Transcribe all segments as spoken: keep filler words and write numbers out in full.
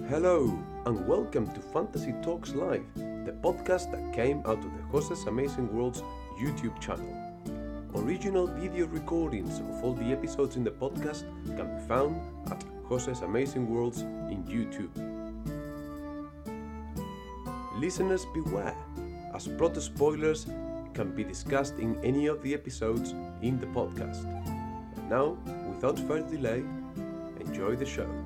Hello, and welcome to Fantasy Talks Live, the podcast that came out of the Jose's Amazing Worlds YouTube channel. Original video recordings of all the episodes in the podcast can be found at Jose's Amazing Worlds in YouTube. Listeners beware, as plot spoilers can be discussed in any of the episodes in the podcast. And now, without further delay, enjoy the show.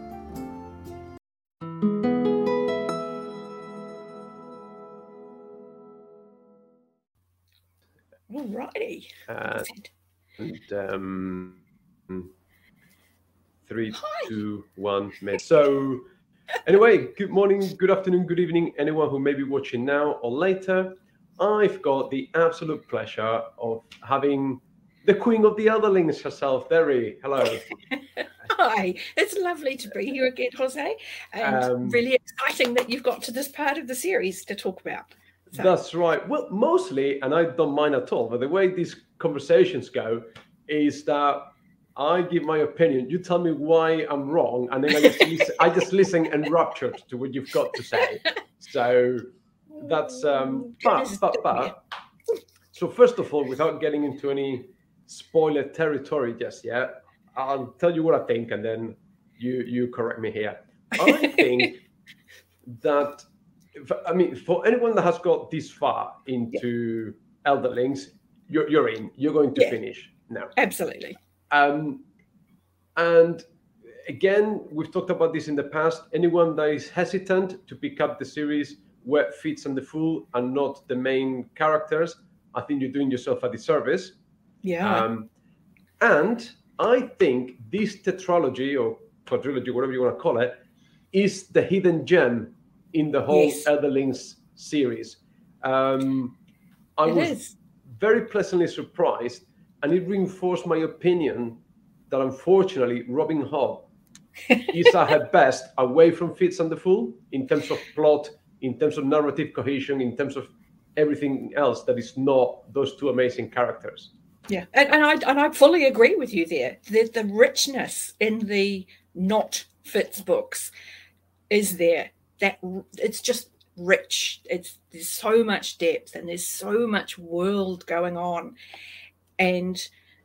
Alrighty. And, and um, three, Hi. two, one, mid. So, anyway, good morning, good afternoon, good evening, anyone who may be watching now or later. I've got the absolute pleasure of having the Queen of the Elderlings herself, Derry. Hello. Hi, it's lovely to be here again, Jose, and Um, really exciting that you've got to this part of the series to talk about. So, That's right. Well, mostly, and I don't mind at all, but the way these conversations go is that I give my opinion, you tell me why I'm wrong, and then I just listen, I just listen enraptured to what you've got to say. So that's um but Goodness, but but so first of all, without getting into any spoiler territory just yet, I'll tell you what I think, and then you you correct me here. I think that I mean, for anyone that has got this far into Elderlings, you're you're in. You're going to Yeah. finish now. absolutely. Um, and again, we've talked about this in the past. Anyone that is hesitant to pick up the series where Fitz and the Fool are not the main characters, I think you're doing yourself a disservice. Yeah. Um, and I think this tetralogy or quadrilogy, whatever you want to call it, is the hidden gem in the whole Yes. Elderlings series. Um, I It was is. very pleasantly surprised, and it reinforced my opinion that unfortunately Robin Hobb is at her best away from Fitz and the Fool in terms of plot, in terms of narrative cohesion, in terms of everything else that is not those two amazing characters. Yeah, and, and I and I fully agree with you there. The the richness in the not Fitz books is there. That it's just rich. It's there's so much depth and there's so much world going on, and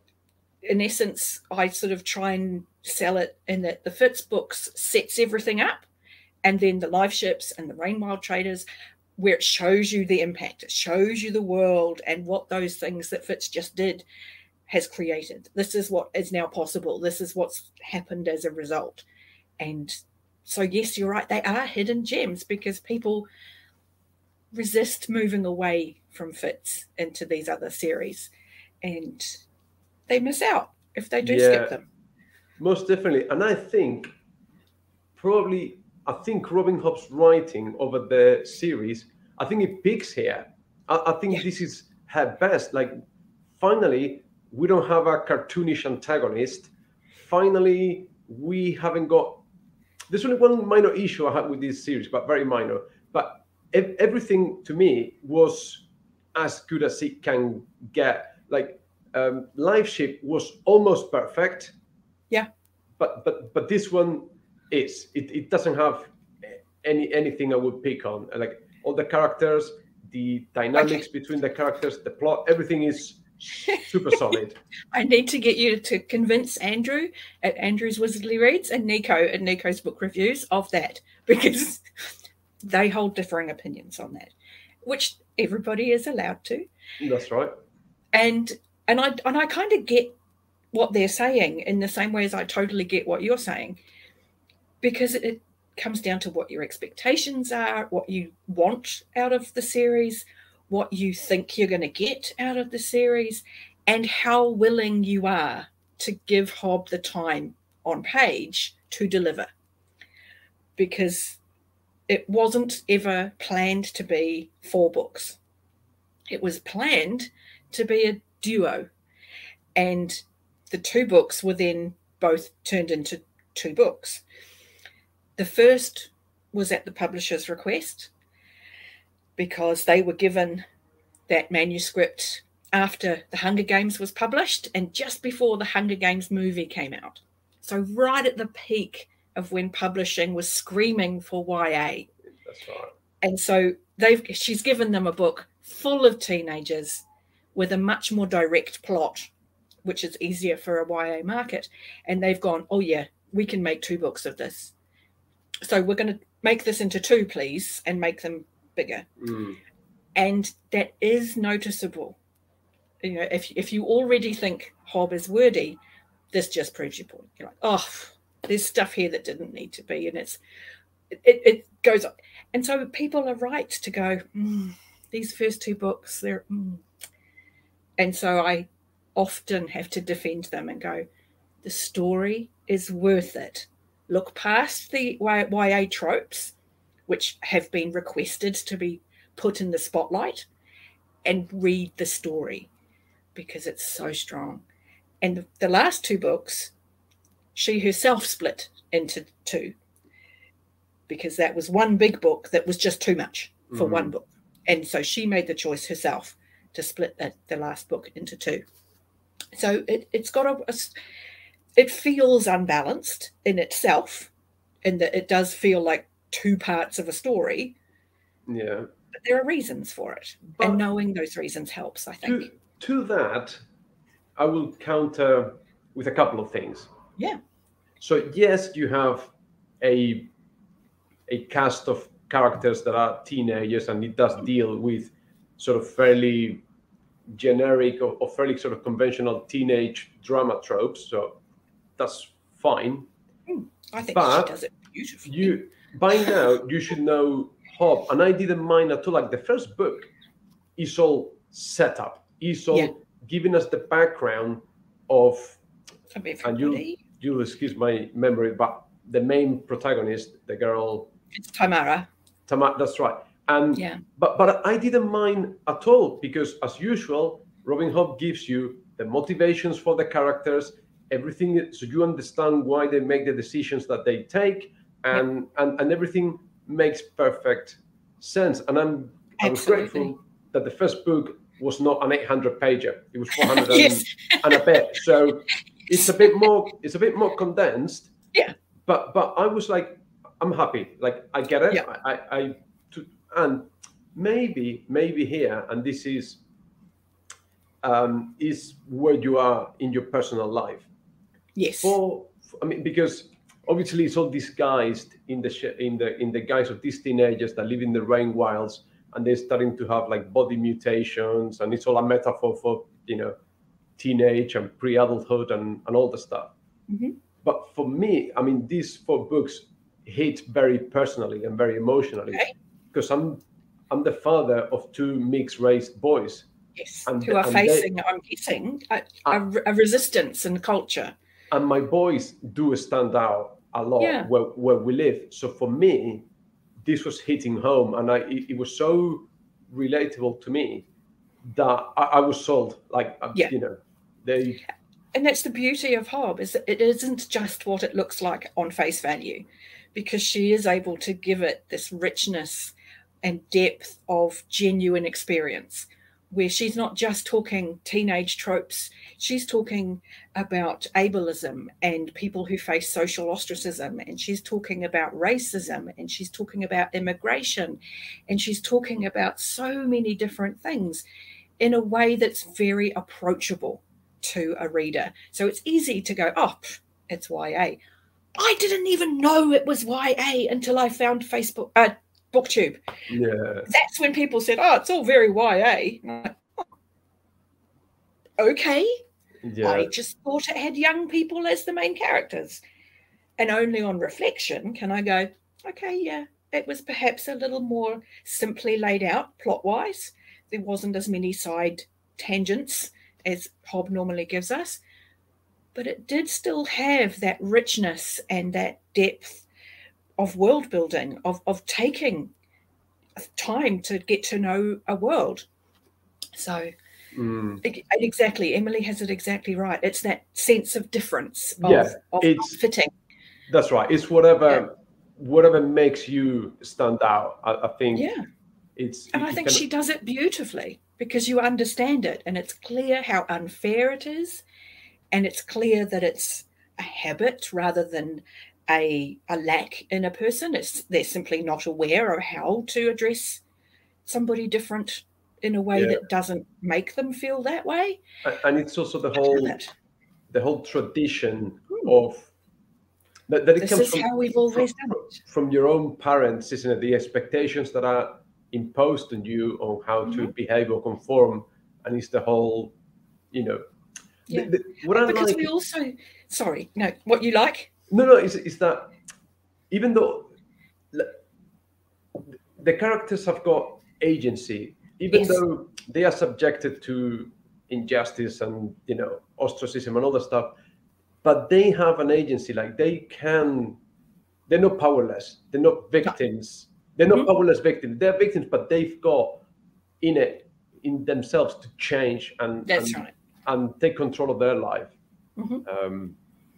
in essence, I sort of try and sell it in that the Fitz books sets everything up, and then the live ships and the Rainwild traders, where it shows you the impact, it shows you the world and what those things that Fitz just did has created. This is what is now possible. This is what's happened as a result. And so, yes, you're right. They are hidden gems because people resist moving away from Fitz into these other series, and they miss out if they do Yeah. skip them. Most definitely. And I think probably, I think Robin Hobb's writing over the series, I think it peaks here. I, I think Yeah. this is her best. Like, finally, we don't have a cartoonish antagonist. Finally, we haven't got. There's only one minor issue I had with this series, but very minor. But ev- everything to me was as good as it can get. Like, um, Live Ship was almost perfect. Yeah. But but but this one is. It, it doesn't have any anything I would pick on. Like, all the characters, the dynamics between the characters, the plot, everything is super solid. I need to get you to convince Andrew at Andrew's Wizardly Reads and Nico at Nico's Book Reviews of that, because they hold differing opinions on that, which everybody is allowed to. That's right. And and I and I kind of get what they're saying in the same way as I totally get what you're saying, because it, it comes down to what your expectations are, what you want out of the series, what you think you're going to get out of the series, and how willing you are to give Hobb the time on page to deliver. Because it wasn't ever planned to be four books. It was planned to be a duo. And the two books were then both turned into two books. The first was at the publisher's request, because they were given that manuscript after The Hunger Games was published and just before the Hunger Games movie came out. So right at the peak of when publishing was screaming for Y A. That's right. And so they've she's given them a book full of teenagers with a much more direct plot, which is easier for a Y A market. And they've gone, oh yeah, we can make two books of this. So we're going to make this into two, please, and make them bigger. Mm. And that is noticeable. You know, if if you already think Hob is wordy, this just proves your point. You're like, oh, there's stuff here that didn't need to be, and it's it, it goes on. And so people are right to go, mm, these first two books, they're mm. And so I often have to defend them and go, the story is worth it. Look past the Y A tropes, which have been requested to be put in the spotlight, and read the story because it's so strong. And the, the last two books, she herself split into two because that was one big book that was just too much for mm-hmm. one book. And so she made the choice herself to split the, the last book into two. So it, it's got a, a, it feels unbalanced in itself, in that it does feel like two parts of a story. Yeah. But there are reasons for it. But and knowing those reasons helps, I think. To, to that, I will counter with a couple of things. Yeah. So yes, you have a a cast of characters that are teenagers, and it does deal with sort of fairly generic or, or fairly sort of conventional teenage drama tropes. So that's fine. Mm, I think but she does it beautifully. You by now you should know Hob, and I didn't mind at all. Like the first book is all set up. Is all yeah. giving us the background of, and you you'll excuse my memory, but the main protagonist, the girl, it's Tamara. Tamara, that's right. And yeah. but but I didn't mind at all, because as usual, Robin Hobb gives you the motivations for the characters, everything, so you understand why they make the decisions that they take, and yeah. and, and everything makes perfect sense. And I'm I was grateful that the first book was not an eight hundred pager; it was four hundred yes. and, and a bit. So it's a bit more it's a bit more condensed. Yeah. But but I was like, I'm happy. Like I get it. Yeah. I, I, I to, and maybe maybe here, and this is um, is where you are in your personal life. Yes. For I mean, because obviously it's all disguised in the sh- in the in the guise of these teenagers that live in the rain wilds, and they're starting to have like body mutations, and it's all a metaphor for, you know, teenage and pre-adulthood and, and all the stuff. Mm-hmm. But for me, I mean, these four books hit very personally and very emotionally, okay. because I'm I'm the father of two mixed-race boys. Yes, and, who are facing, they, I'm guessing, a, a, a resistance in culture. And my boys do stand out a lot yeah. where, where we live. So for me, this was hitting home, and I it, it was so relatable to me that I, I was sold. Like, yeah. you know, they... And that's the beauty of Hob, is that it isn't just what it looks like on face value, because she is able to give it this richness and depth of genuine experience, where she's not just talking teenage tropes, she's talking about ableism and people who face social ostracism, and she's talking about racism, and she's talking about immigration, and she's talking about so many different things in a way that's very approachable to a reader. So it's easy to go, oh, it's Y A. I didn't even know it was Y A until I found Facebook, uh, BookTube. Yeah. That's when people said, oh, it's all very Y A. Like, oh, okay. Yeah. I just thought it had young people as the main characters. And only on reflection can I go, okay, yeah, it was perhaps a little more simply laid out plot-wise. There wasn't as many side tangents as Hob normally gives us, but it did still have that richness and that depth of world building, of, of taking time to get to know a world. So mm. exactly, Emily has it exactly right. It's that sense of difference, of, yeah, of it's, fitting. That's right. It's whatever yeah. whatever makes you stand out. I, I think yeah. it's and I think can... she does it beautifully, because you understand it, and it's clear how unfair it is, and it's clear that it's a habit rather than a, a lack in a person. It's they're simply not aware of how to address somebody different in a way Yeah. that doesn't make them feel that way. And it's also the I whole love it. the whole tradition Hmm. of that, that it This comes is from, how we've always from, done it. from your own parents, isn't it? The expectations that are imposed on you on how to Mm-hmm. behave or conform, and it's the whole, you know, Yeah. the, the, what And I because like. we also, sorry, no, what you like? No, no, is is that even though the characters have got agency, even Yes. though they are subjected to injustice and, you know, ostracism and all that stuff, but they have an agency. Like they can, they're not powerless. They're not victims. They're not Mhm. powerless victims. They're victims, but they've got in it in themselves to change and That's and, right. and take control of their life. Mhm. Um,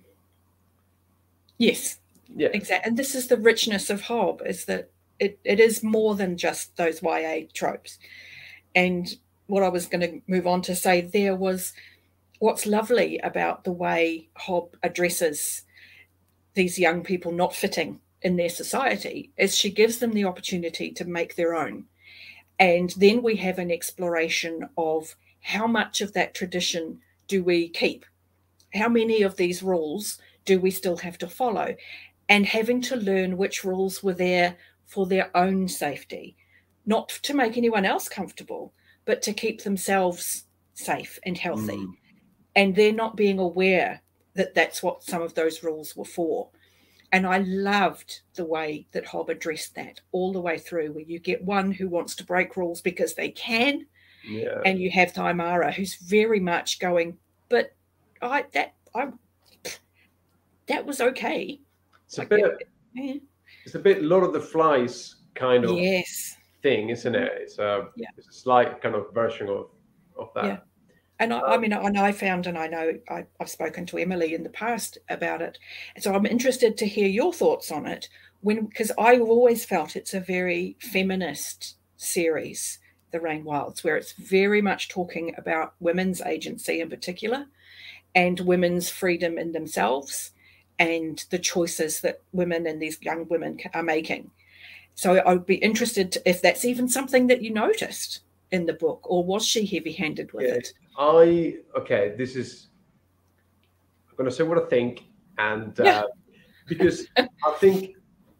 Yes, yeah, exactly. And this is the richness of Hob, is that it, it is more than just those Y A tropes. And what I was going to move on to say there was what's lovely about the way Hob addresses these young people not fitting in their society is she gives them the opportunity to make their own. And then we have an exploration of how much of that tradition do we keep? How many of these rules do we still have to follow? And having to learn which rules were there for their own safety, not to make anyone else comfortable, but to keep themselves safe and healthy. Mm. And they're not being aware that that's what some of those rules were for. And I loved the way that Hob addressed that all the way through, where you get one who wants to break rules because they can, yeah. and you have Thymara who's very much going, but I that I that was okay. It's a Like, bit. it- yeah. It's a bit Lord of the Flies kind of Yes. thing, isn't it? It's a, Yeah. it's a slight kind of version of of that. Yeah. And I, Um, I mean, and I found, and I know I, I've spoken to Emily in the past about it. So I'm interested to hear your thoughts on it, when because I've always felt it's a very feminist series, The Rain Wilds, where it's very much talking about women's agency in particular, and women's freedom in themselves, and the choices that women and these young women are making. So I would be interested to, if that's even something that you noticed in the book, or was she heavy-handed with Yeah. it? I okay. This is I'm going to say what I think, and uh, Yeah. because I think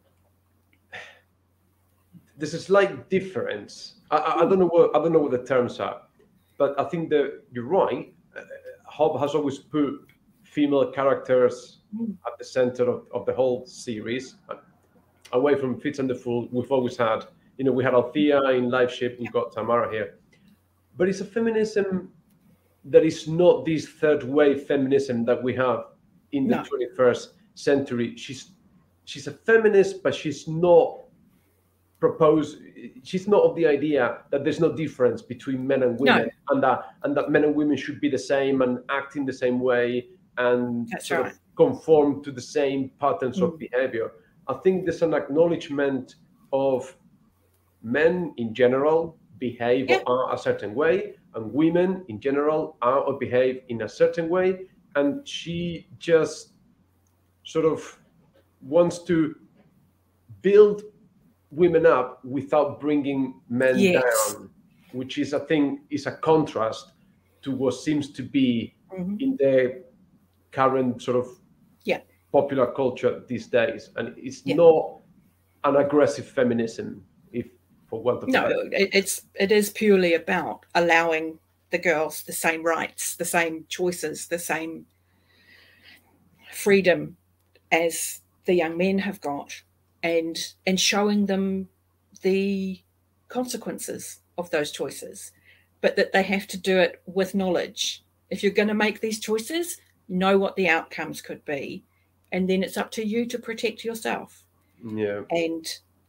there's a slight difference. I, I, I don't know what I don't know what the terms are, but I think that you're right. Uh, Hob has always put female characters Mm. at the center of, of the whole series. Away from Fitz and the Fool, we've always had, you know, we had Althea in Live Ship, we've got Tamara here. But it's a feminism that is not this third wave feminism that we have in the No. twenty-first century. She's she's a feminist, but she's not propose she's not of the idea that there's no difference between men and women, No. and that and that men and women should be the same and act in the same way and That's sort right. of conform to the same patterns of Mm. behavior. I think there's an acknowledgement of men in general behave Yeah. or are a certain way, and women in general are or behave in a certain way, and she just sort of wants to build women up without bringing men Yes. down, which is, I think, is a contrast to what seems to be Mhm. in the current sort of Yeah. popular culture these days. And it's Yeah. not an aggressive feminism, if for want of a No, better. it, it's it is purely about allowing the girls the same rights, the same choices, the same freedom as the young men have got, and and showing them the consequences of those choices, but that they have to do it with knowledge. If you're going to make these choices, know what the outcomes could be, and then it's up to you to protect yourself. Yeah. And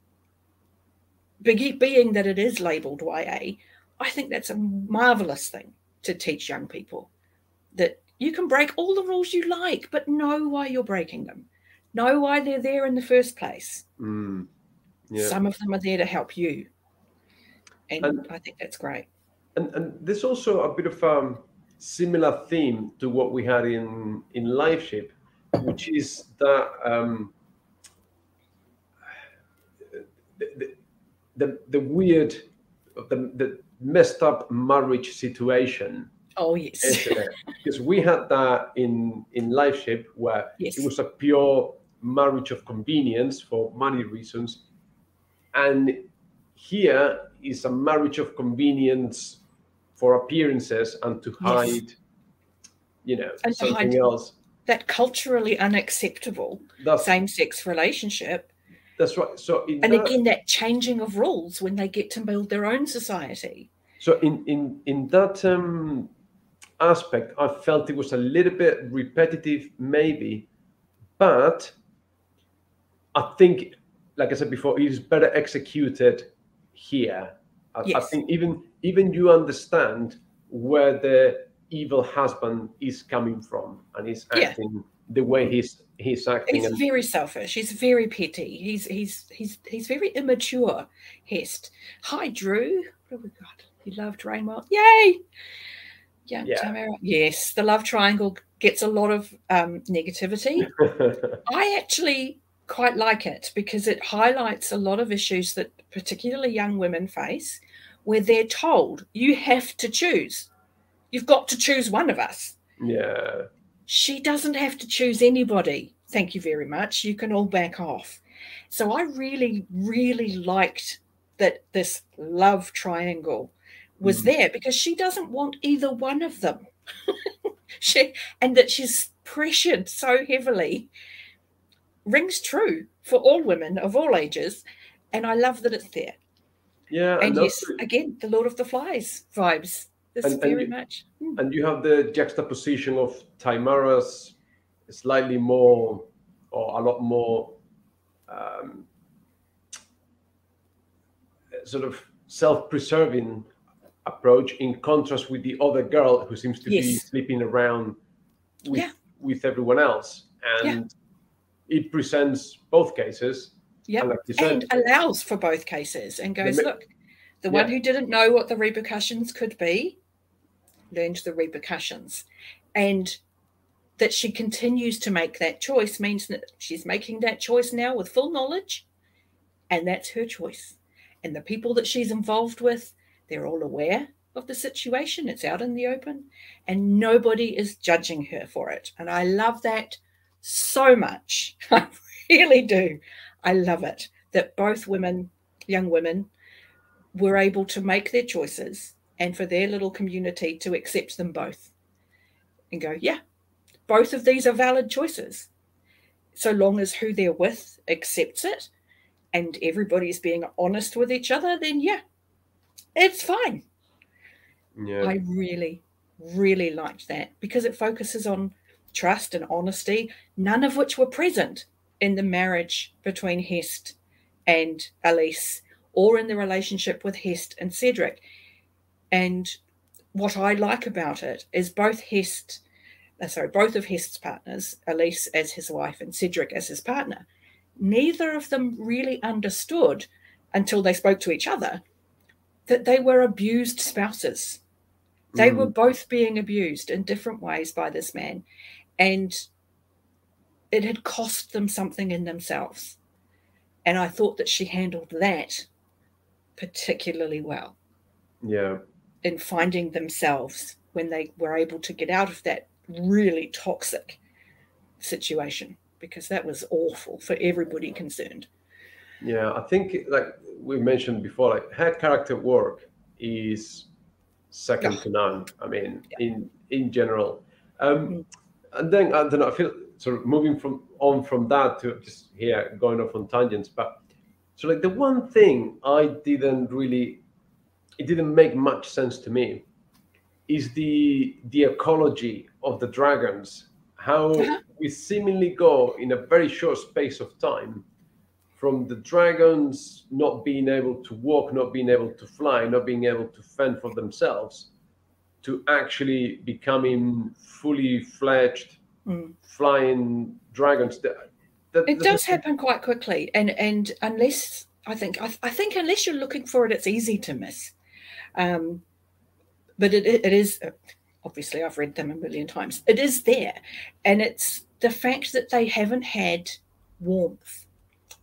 be- being that it is labelled Y A, I think that's a marvellous thing to teach young people, that you can break all the rules you like, but know why you're breaking them. Know why they're there in the first place. Mm. Yeah. Some of them are there to help you. And, And- I think that's great. And, and there's also a bit of a similar theme to what we had in in Live Ship, which is that um, the the, the, the weird, the, the messed up marriage situation. Oh yes, because we had that in in LifeShip where yes. it was a pure marriage of convenience for money reasons, and here is a marriage of convenience for appearances and to hide, yes. you know, and something else. That culturally unacceptable that's, same-sex relationship. That's right. So, and that, again, that changing of rules when they get to build their own society. So, in in in that um, aspect, I felt it was a little bit repetitive, maybe, but I think, like I said before, it is better executed here. I, yes. I think even even you understand where the evil husband is coming from, and he's acting yeah. the way he's he's acting. He's and, very selfish. He's very petty. He's he's he's he's very immature. Hest. Hi, Drew. What have we got? He loved Rainwell. Yay! Yeah, yeah. Tamara. Yes, the love triangle gets a lot of um, negativity. I actually quite like it because it highlights a lot of issues that particularly young women face, where they're told you have to choose. You've got to choose one of us. Yeah. She doesn't have to choose anybody. Thank you very much. You can all back off. So I really, really liked that this love triangle was mm. there because she doesn't want either one of them. she and that she's pressured so heavily rings true for all women of all ages. And I love that it's there. Yeah. And yes, again, the Lord of the Flies vibes. This and, very and, much. And you have the juxtaposition of Tamara's slightly more, or a lot more, um, sort of self-preserving approach in contrast with the other girl who seems to yes. be sleeping around with, yeah. with everyone else. And yeah. it presents both cases. Yeah, and, like and allows for both cases and goes, the, look, the yeah. one who didn't know what the repercussions could be learned the repercussions, and that she continues to make that choice means that she's making that choice now with full knowledge, and that's her choice. And the people that she's involved with, they're all aware of the situation. It's out in the open, and nobody is judging her for it. And I love that so much. I really do. I love it that both women, young women, were able to make their choices and for their little community to accept them both and go, yeah, both of these are valid choices. So long as who they're with accepts it and everybody's being honest with each other, then yeah, it's fine. Yeah. I really, really liked that because it focuses on trust and honesty, none of which were present in the marriage between Hest and Elise or in the relationship with Hest and Cedric. And what I like about it is both Hest, uh, sorry, both of Hest's partners, Elise as his wife and Cedric as his partner, neither of them really understood until they spoke to each other that they were abused spouses. They mm. were both being abused in different ways by this man. And it had cost them something in themselves. And I thought that she handled that particularly well. Yeah. In finding themselves when they were able to get out of that really toxic situation, because that was awful for everybody concerned. Yeah, I think like we mentioned before, like her character work is second oh. to none. I mean, yeah. in in general. Um, mm-hmm. And then I don't know, I feel sort of moving from on from that to just here going off on tangents, but so like the one thing I didn't really, it didn't make much sense to me is the the ecology of the dragons, how uh-huh. we seemingly go in a very short space of time from the dragons not being able to walk, not being able to fly, not being able to fend for themselves, to actually becoming fully fledged mm. flying dragons. That, that, it does happen quite quickly, and and unless I think I, I think unless you're looking for it, it's easy to miss. Um, but it it is obviously I've read them a million times. It is there, and it's the fact that they haven't had warmth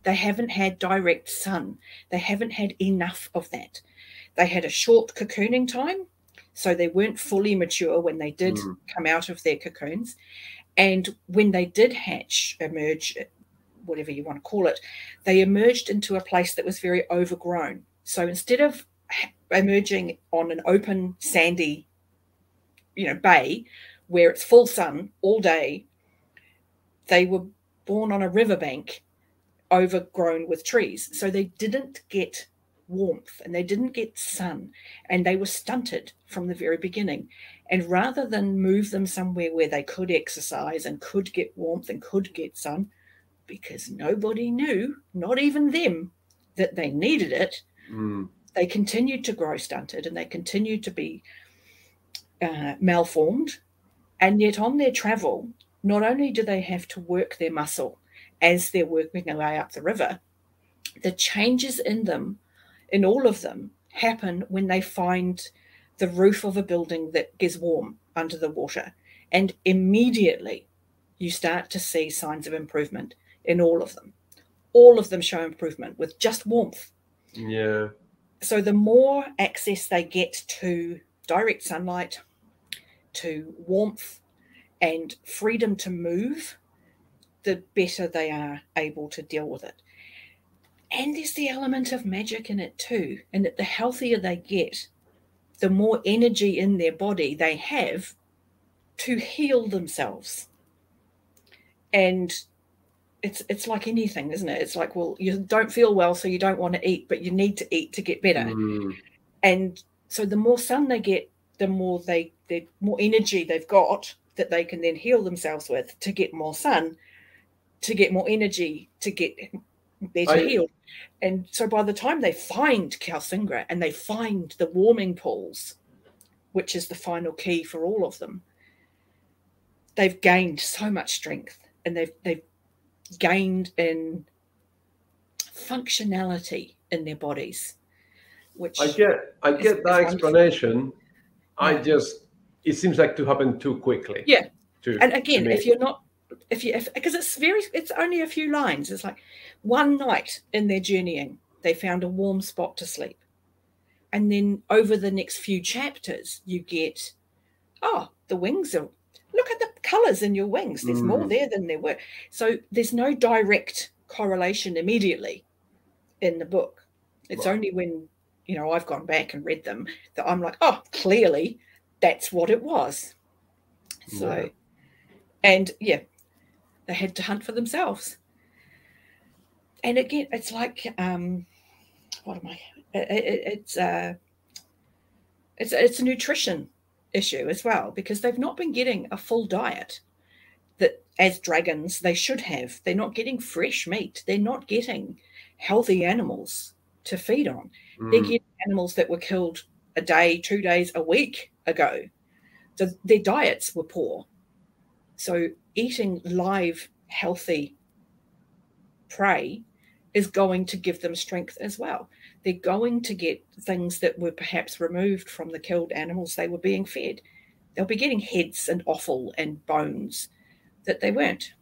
They haven't had direct sun. They haven't had enough of that. They had a short cocooning time, so they weren't fully mature when they did mm. come out of their cocoons. And when they did hatch, emerge, whatever you want to call it, they emerged into a place that was very overgrown. So instead of emerging on an open, sandy, you know, bay where it's full sun all day, they were born on a riverbank overgrown with trees. So they didn't get warmth and they didn't get sun, and they were stunted from the very beginning. And rather than move them somewhere where they could exercise and could get warmth and could get sun, because nobody knew, not even them, that they needed it, mm. they continued to grow stunted and they continued to be uh, malformed. And yet on their travel, not only do they have to work their muscle as they're working their way up the river, the changes in them, in all of them, happen when they find the roof of a building that gets warm under the water. And immediately you start to see signs of improvement in all of them. All of them show improvement with just warmth. Yeah. So the more access they get to direct sunlight, to warmth and freedom to move, the better they are able to deal with it. And there's the element of magic in it too, and that the healthier they get, the more energy in their body they have to heal themselves. And it's it's like anything, isn't it? It's like, well, you don't feel well, so you don't want to eat, but you need to eat to get better. Mm. And so the more sun they get, the more they the more energy they've got that they can then heal themselves with to get more sun, to get more energy, to get better I, healed. And so by the time they find Calcingra and they find the warming pools, which is the final key for all of them, they've gained so much strength, and they've they've gained in functionality in their bodies. Which I get I get is, that is explanation. Yeah. I just it seems like to happen too quickly. Yeah. To, and again, if you're not if you if because it's very it's only a few lines. It's like one night in their journeying, they found a warm spot to sleep. And then over the next few chapters, you get, oh, the wings are, look at the colours in your wings. There's mm. more there than there were. So there's no direct correlation immediately in the book. It's right. only when, you know, I've gone back and read them that I'm like, oh, clearly that's what it was. So, yeah. and yeah, they had to hunt for themselves. And again, it's like, um, what am I? It, it, it's uh, it's it's a nutrition issue as well, because they've not been getting a full diet that, as dragons, they should have. They're not getting fresh meat. They're not getting healthy animals to feed on. Mm. They're getting animals that were killed a day, two days, a week ago. So their diets were poor. So eating live, healthy prey is going to give them strength as well. They're going to get things that were perhaps removed from the killed animals they were being fed. They'll be getting heads and offal and bones that they weren't.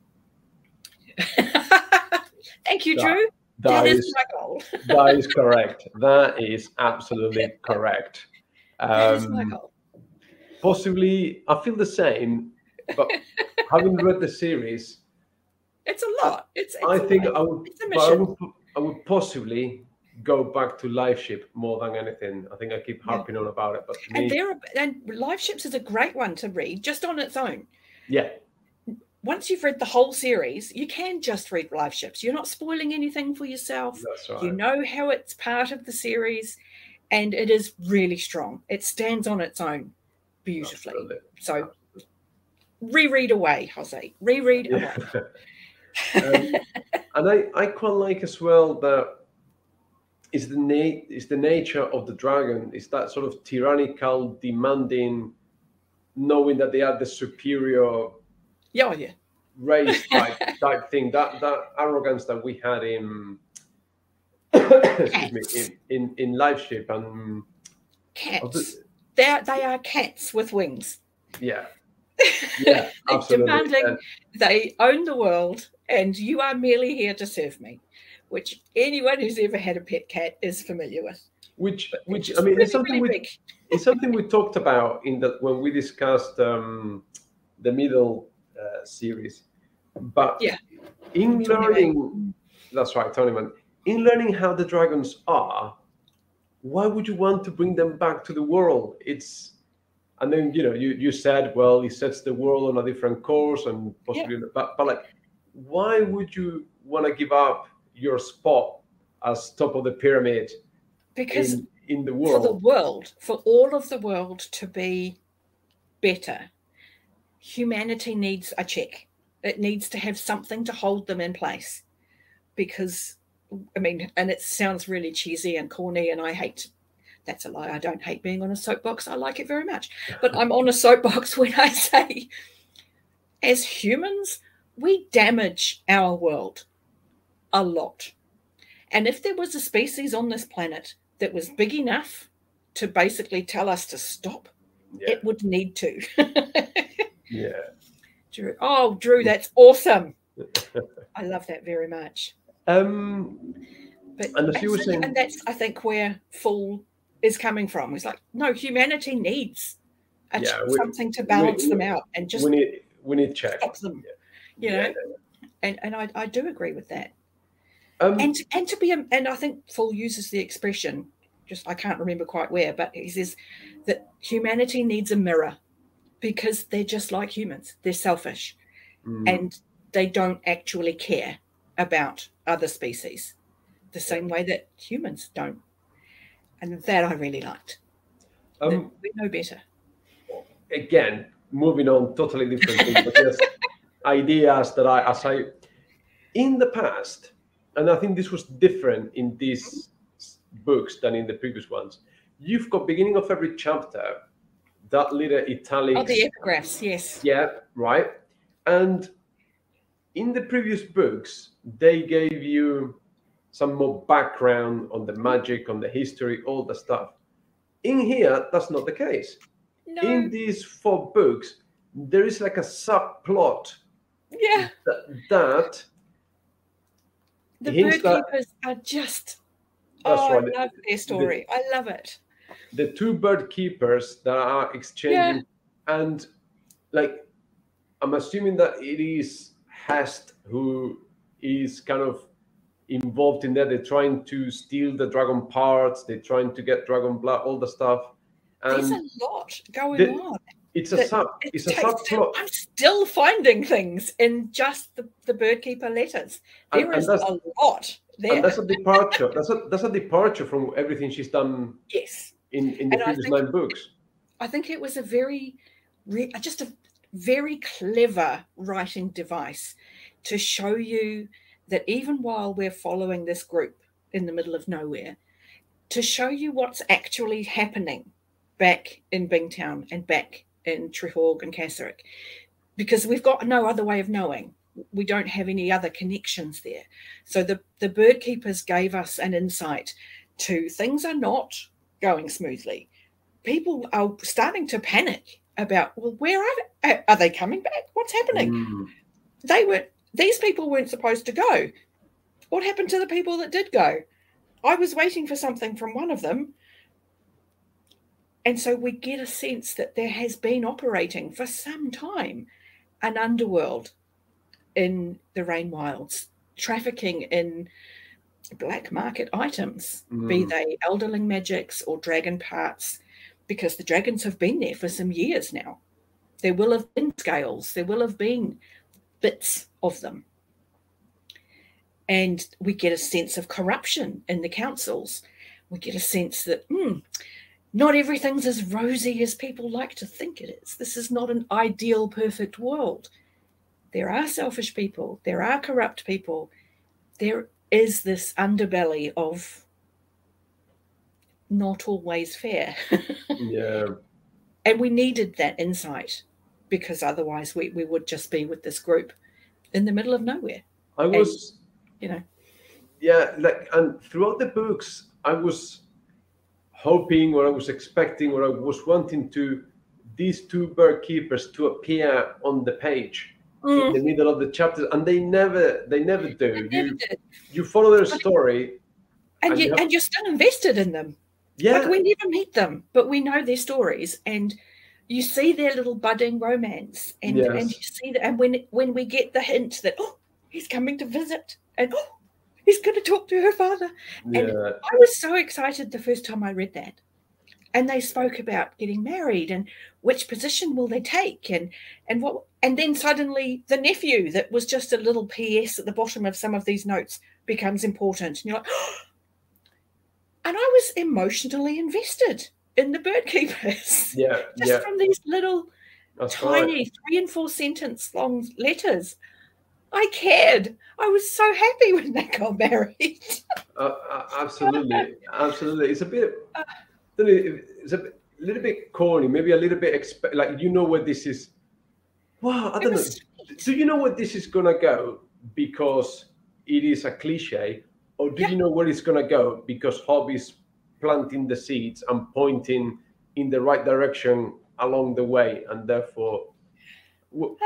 Thank you, that, Drew. That, that is, is my goal. That is correct. That is absolutely correct. Um, that is my goal. Possibly, I feel the same, but having read the series, it's a lot. It's. it's I think lot. I would, but I would. I would possibly go back to live ship more than anything. I think I keep harping yeah. on about it, but to and me, there are, and live ships is a great one to read just on its own. Yeah. Once you've read the whole series, you can just read live ships. You're not spoiling anything for yourself. That's right. You know how it's part of the series, and it is really strong. It stands on its own beautifully. Absolutely. So Absolutely. reread away, Jose. Reread yeah. away. um, and I, I quite like as well that is the na- is the nature of the dragon, is that sort of tyrannical, demanding, knowing that they are the superior yeah, yeah. race type, type thing. That that arrogance that we had in excuse me in, in, in live ship and cats. They are, they are cats with wings. Yeah. Yeah, absolutely. Demanding and, they own the world and you are merely here to serve me, which anyone who's ever had a pet cat is familiar with. Which, But which just I mean, really, it's something really we big. it's something we talked about in that when we discussed um, the middle uh, series. But Yeah. in Tony learning, that's right, Tonyman. In learning how the dragons are, why would you want to bring them back to the world? It's and then you know you you said, well, it sets the world on a different course and possibly, Yeah. but but like, why would you want to give up your spot as top of the pyramid Because in in the for the world? world, for all of the world to be better, humanity needs a check. It needs to have something to hold them in place. Because, I mean, and it sounds really cheesy and corny, and I hate, that's a lie. I don't hate being on a soapbox. I like it very much. But I'm on a soapbox when I say, as humans, we damage our world a lot. And if there was a species on this planet that was big enough to basically tell us to stop, Yeah. it would need to. Yeah. Drew. Oh, Drew, that's awesome. I love that very much. Um, But and as you were and, saying, and that's, I think, where Fool is coming from. It's like, no, humanity needs a, yeah, we, something to balance we, them out and just we need we need check. stop them. Yeah. You know, Yeah. and and I, I do agree with that. Um, And and to be a, and I think Fool uses the expression, just I can't remember quite where, but he says that humanity needs a mirror because they're just like humans. They're selfish, mm, and they don't actually care about other species the same way that humans don't. And that I really liked. um, We know better. again, moving on, totally different thing, but just ideas that I, as I, in the past, and I think this was different in these books than in the previous ones. You've got beginning of every chapter that little italics. Oh, the epigraphs, yes. Yeah, right. And in the previous books, they gave you some more background on the magic, on the history, all the stuff. In here, that's not the case. No. In these four books, there is like a subplot. Yeah. That, that the hints bird that- keepers are just. That's oh, right. I love their story. I love it. The two bird keepers that are exchanging, and like, I'm assuming that it is Hest who is kind of involved in that. They're trying to steal the dragon parts. They're trying to get dragon blood, all the stuff. There's And a lot going the- on. it's a that sub. it It's a takes subplot. to- I'm still finding things in just the, the birdkeeper letters. And- There and is that's- a lot there. And that's a departure. that's a that's a departure from everything she's done yes. in in the And I previous think- nine books. I think it was a very, re- just a very clever writing device to show you that even while we're following this group in the middle of nowhere, to show you what's actually happening back in Bingtown and back in Trehorg and Kasserich, because we've got no other way of knowing. We don't have any other connections there. So the, the bird keepers gave us an insight to things are not going smoothly. People are starting to panic about, well, where are they? Are they coming back? What's happening? Mm. They were, these people weren't supposed to go. What happened to the people that did go? I was waiting for something from one of them. And so we get a sense that there has been operating for some time an underworld in the Rain Wilds, trafficking in black market items, Mm. be they elderling magics or dragon parts, because the dragons have been there for some years now. There will have been scales, there will have been bits of them. And we get a sense of corruption in the councils. We get a sense that hmm, not everything's as rosy as people like to think it is. This is not an ideal, perfect world. There are selfish people. There are corrupt people. There is this underbelly of not always fair. Yeah. And we needed that insight because otherwise we, we would just be with this group in the middle of nowhere. I was, You know, yeah, like, and throughout the books, I was hoping, or I was expecting, or I was wanting to these two bird keepers to appear on the page, in the middle of the chapters, and they never they never do. They never you did. you follow their story, and, and you, you have, and you're still invested in them. yeah, Like we never meet them, but we know their stories, and you see their little budding romance, and yes. and you see that, and when when we get the hint that oh, he's coming to visit, and oh, he's going to talk to her father, yeah. and I was so excited the first time I read that, and they spoke about getting married and which position will they take, and and what, and then suddenly the nephew that was just a little P S at the bottom of some of these notes becomes important, and you're like, oh, and I was emotionally invested in the bird keepers. Yeah, just yeah. from these little That's tiny right. three and four sentence long letters. I cared. I was so happy when they got married. uh, uh, absolutely, absolutely. It's a bit, it's a bit, little bit corny, maybe a little bit expe- like you know where this is. Wow, I don't know. Sweet. Do you know where this is gonna go because it is a cliche, or do Yeah. you know where it's gonna go because Hob is planting the seeds and pointing in the right direction along the way, and therefore, Um,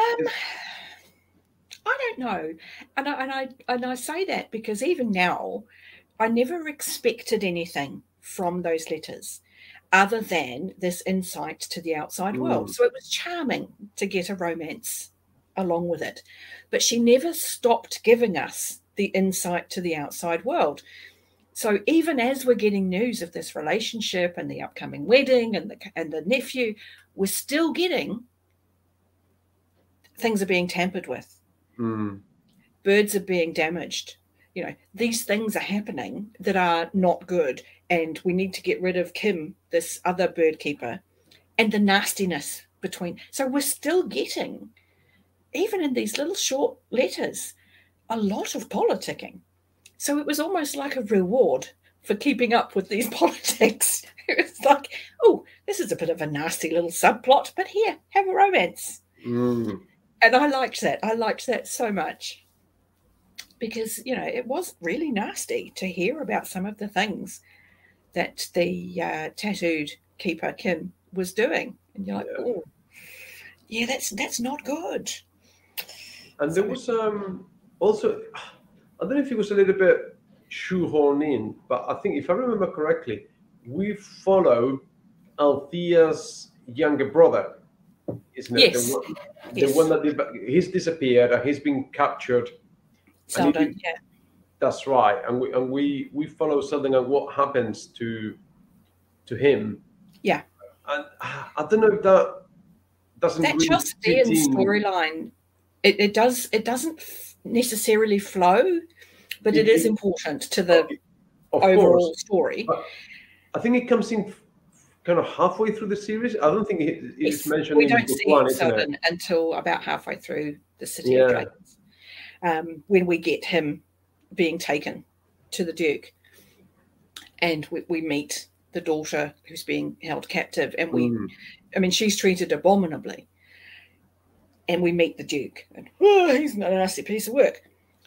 I don't know, and I, and I and I say that because even now, I never expected anything from those letters, other than this insight to the outside Mm. world. So it was charming to get a romance along with it, but she never stopped giving us the insight to the outside world. So even as we're getting news of this relationship and the upcoming wedding and the and the nephew, we're still getting things are being tampered with. Mm. Birds are being damaged. You know, these things are happening that are not good, and we need to get rid of Kim, this other bird keeper, and the nastiness between. So we're still getting, even in these little short letters, a lot of politicking. So it was almost like a reward for keeping up with these politics. It was like, oh, this is a bit of a nasty little subplot, but here, have a romance. Mm. And I liked that. I liked that so much because, you know, it was really nasty to hear about some of the things that the uh, tattooed keeper Kim was doing. And you're like, Yeah. oh, yeah, that's that's not good. And there was um, also, I don't know if it was a little bit shoehorned in, but I think if I remember correctly, we follow Althea's younger brother, isn't it? Yes. The one, the Yes. one that did, he's disappeared and he's been captured. Seldon, he- yeah. That's right, and we and we we follow Seldon and what happens to to him. Yeah. And I don't know if that doesn't That really Chaucer's fit in. storyline, it, it does it doesn't f- necessarily flow, but it It- is it- important to the Of overall course, story. but I think it comes in kind of halfway through the series. I don't think it, it's Yes, mentioned we in don't book see one, isn't it? Seldon until about halfway through the City Yeah. of Dragons, um, when we get him being taken to the Duke, and we, we meet the daughter who's being held captive, and we, Mm. I mean, she's treated abominably, and we meet the Duke, and oh, he's not a nasty piece of work.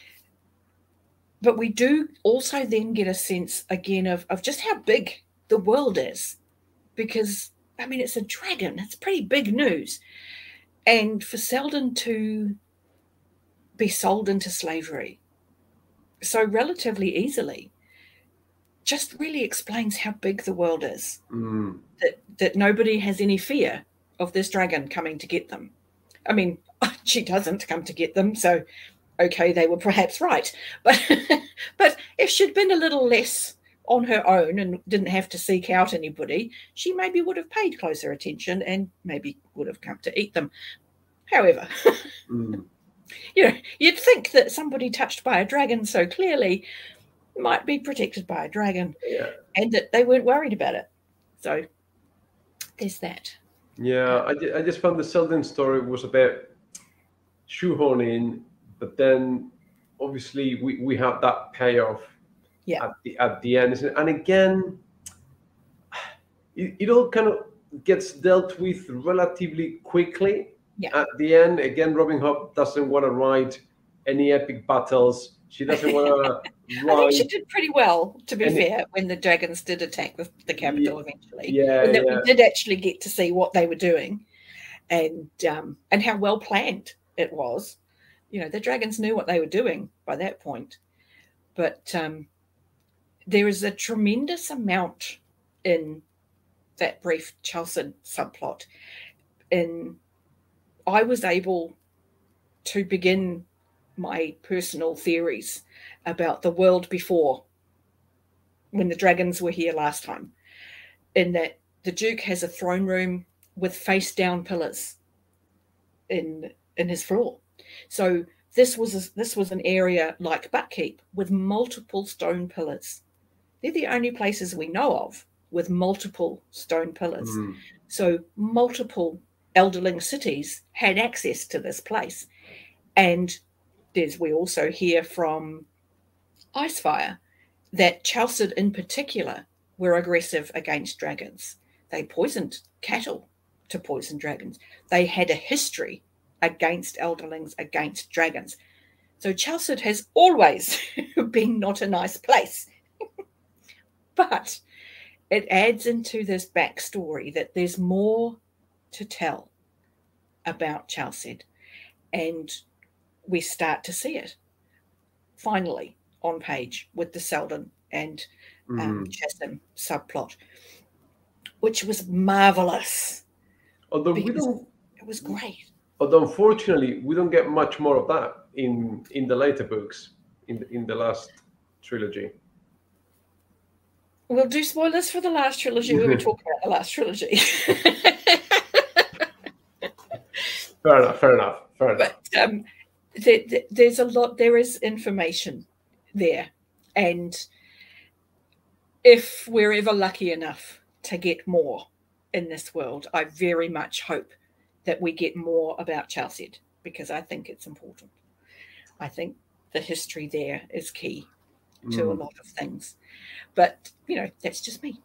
But we do also then get a sense again of, of just how big the world is, because, I mean, it's a dragon. It's pretty big news. And for Seldon to be sold into slavery so relatively easily just really explains how big the world is, Mm. that, that nobody has any fear of this dragon coming to get them. I mean, she doesn't come to get them, so okay, they were perhaps right. But but if she'd been a little less on her own and didn't have to seek out anybody, she maybe would have paid closer attention and maybe would have come to eat them. However, Mm. you know, you'd think that somebody touched by a dragon so clearly might be protected by a dragon, Yeah. and that they weren't worried about it. So there's that. Yeah, I, ju- I just found the Seldon story was a bit shoehorned in, but then obviously we, we have that payoff Yeah. at the at the end, isn't it? And again, it, it all kind of gets dealt with relatively quickly. Yeah. At the end, again, Robin Hood doesn't want to ride any epic battles. She doesn't want to I think she ride. did pretty well, to be And it- fair, when the dragons did attack the, the capital eventually. Yeah, and that yeah. we did actually get to see what they were doing, and um, and how well planned it was. You know, the dragons knew what they were doing by that point. But um, there is a tremendous amount in that brief Chalced subplot. In I was able to begin my personal theories about the world before, when the dragons were here last time, in that the Duke has a throne room with face-down pillars in in his floor. So this was a, this was an area like Buckkeep with multiple stone pillars. They're the only places we know of with multiple stone pillars. Mm. So multiple elderling cities had access to this place. And there's we also hear from Icefire that Chalced in particular were aggressive against dragons. They poisoned cattle to poison dragons. They had a history against elderlings, against dragons. So Chalced has always been not a nice place. But it adds into this backstory that there's more to tell about Chalced. And we start to see it, finally, on page with the Selden and um, mm. Chasm subplot, which was marvelous. Although we don't, it was great. Although unfortunately, we don't get much more of that in in the later books, in the, in the last trilogy. We'll do spoilers for the last trilogy when we talk about the last trilogy. Fair enough. Fair enough. Fair enough. But um, there, there, there's a lot. There is information there, and if we're ever lucky enough to get more in this world, I very much hope that we get more about Chalced, because I think it's important. I think the history there is key to mm. a lot of things. But, you know, that's just me.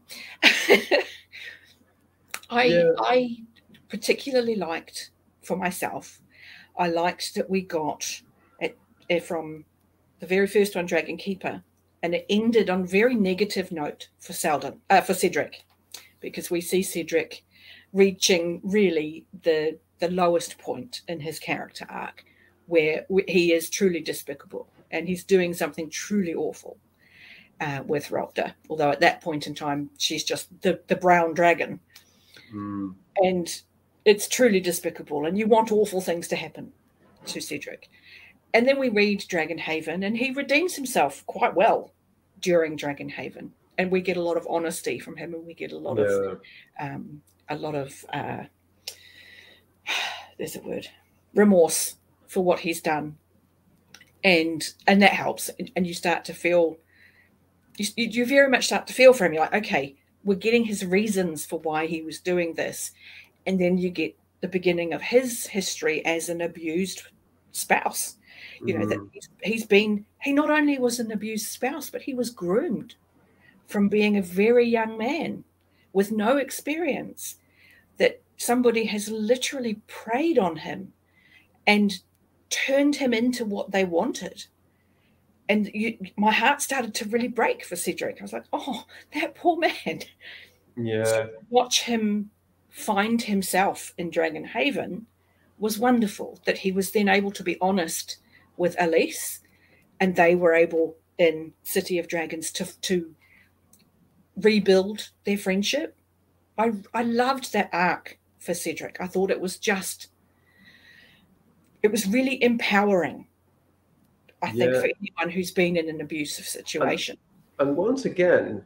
I yeah. I particularly liked, for myself, I liked that we got it, it from the very first one, Dragon Keeper, and it ended on a very negative note for Selden, uh, for Cedric, because we see Cedric reaching really the the lowest point in his character arc, where he is truly despicable and he's doing something truly awful uh, with Rhalda. Although at that point in time, she's just the, the brown dragon. Mm. And it's truly despicable. And you want awful things to happen to Cedric. And then we read Dragonhaven, and he redeems himself quite well during Dragonhaven. And we get a lot of honesty from him, and we get a lot yeah. of um, a lot of uh, there's a word, remorse for what he's done, and and that helps. And, and you start to feel, you, you very much start to feel for him. You're like, okay, we're getting his reasons for why he was doing this, and then you get the beginning of his history as an abused spouse. You know, mm. that he's, he's been, he not only was an abused spouse, but he was groomed from being a very young man with no experience, that somebody has literally preyed on him and turned him into what they wanted. And you, my heart started to really break for Cedric. I was like, oh, that poor man. Yeah. So watch him find himself in Dragonhaven was wonderful, that he was then able to be honest with Elise, and they were able in City of Dragons to to rebuild their friendship. I I loved that arc for Cedric. I thought it was just, it was really empowering, I think, yeah. for anyone who's been in an abusive situation. And, and once again,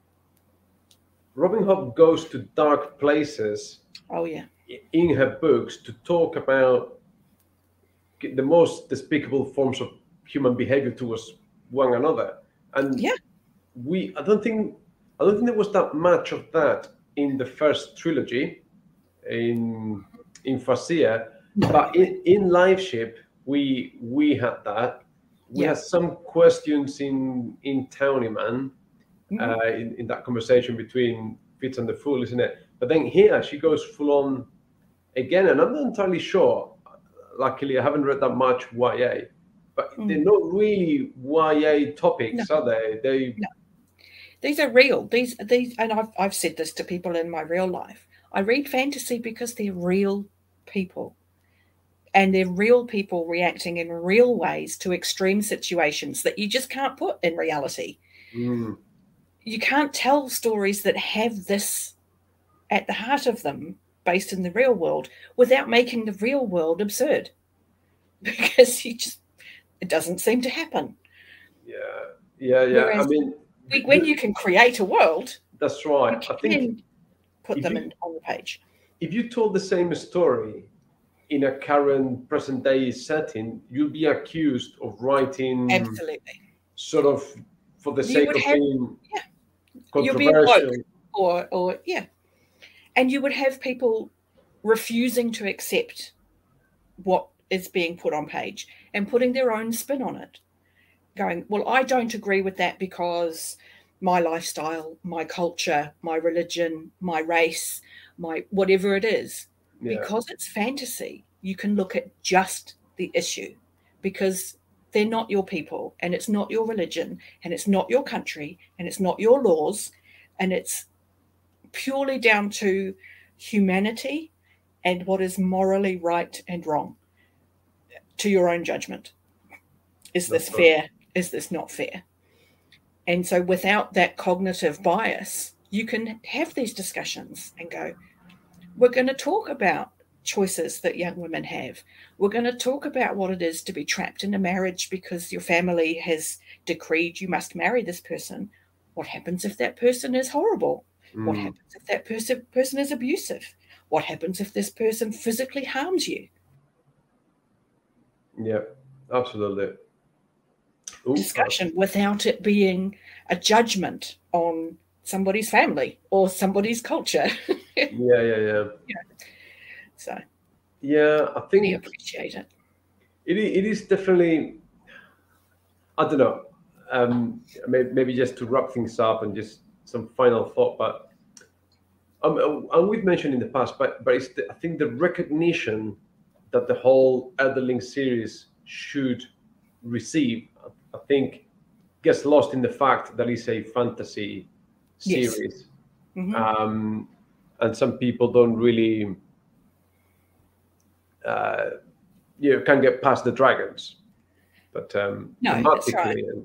Robin Hobb goes to dark places. Oh yeah. In her books to talk about the most despicable forms of human behavior towards one another. And yeah. we I don't think I don't think there was that much of that in the first trilogy in in Farseer, but in, in Liveship we we had that. We yeah. had some questions in in Townyman, mm-hmm. uh, in, in that conversation between Fitz and the Fool, isn't it? But then here she goes full on again, and I'm not entirely sure. Luckily, I haven't read that much Y A, but mm. they're not really Y A topics, no. are they? They no. These are real. These these, and I've I've said this to people in my real life. I read fantasy because they're real people, And they're real people reacting in real ways to extreme situations that you just can't put in reality. Mm. You can't tell stories that have this at the heart of them based in the real world without making the real world absurd, because you just, it doesn't seem to happen. Yeah, yeah, yeah. Whereas I mean, when you can create a world, that's right. you can I think put them you, in, on the page. If you told the same story in a current present day setting, you'll be accused of writing Absolutely sort of for the you sake would of have, being yeah, you'll be a controversial. bloke, or or yeah, and you would have people refusing to accept what is being put on page and putting their own spin on it, going, well, I don't agree with that because my lifestyle, my culture, my religion, my race, my whatever it is. Yeah. Because it's fantasy, you can look at just the issue, because they're not your people, and it's not your religion, and it's not your country, and it's not your laws, and it's purely down to humanity and what is morally right and wrong to your own judgment. Is this fair? Is this not fair? And so without that cognitive bias, you can have these discussions and go, we're going to talk about choices that young women have. We're going to talk about what it is to be trapped in a marriage because your family has decreed you must marry this person. What happens if that person is horrible? Mm. What happens if that person, person is abusive? What happens if this person physically harms you? Yeah, absolutely. Ooh, discussion uh, without it being a judgment on somebody's family or somebody's culture. yeah, yeah, yeah. Yeah. So, yeah, I think we appreciate it. It it is definitely. I don't know. Um, maybe, maybe just to wrap things up and just some final thought, but um, and we've mentioned in the past, but but it's the, I think the recognition that the whole Elderling series should receive, I think, gets lost in the fact that it's a fantasy series. Yes. Mm-hmm. Um, and some people don't really, uh, you know, can't get past the dragons. But um, no, that's right. And,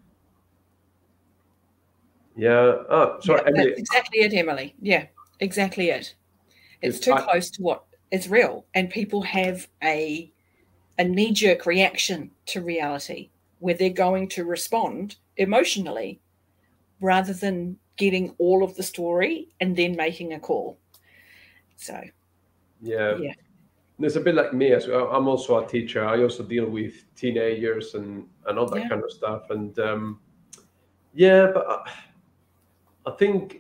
yeah. Oh, sorry, yeah, Emily. That's exactly it, Emily. Yeah, exactly it. It's, it's too I, close to what is real, and people have a a knee-jerk reaction to reality where they're going to respond emotionally rather than getting all of the story and then making a call. So, yeah. yeah. It's a bit like me as well. I'm also a teacher. I also deal with teenagers and, and all that yeah. kind of stuff. And um, yeah, but I, I think...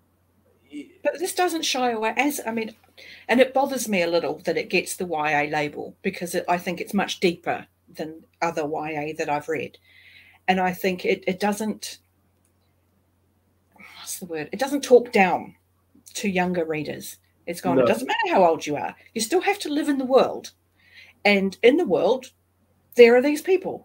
But this doesn't shy away. As I mean, and it bothers me a little that it gets the Y A label, because it, I think it's much deeper than other Y A that I've read. And I think it, it doesn't, what's the word? It doesn't talk down to younger readers. It's gone, no. It doesn't matter how old you are. You still have to live in the world. And in the world, there are these people.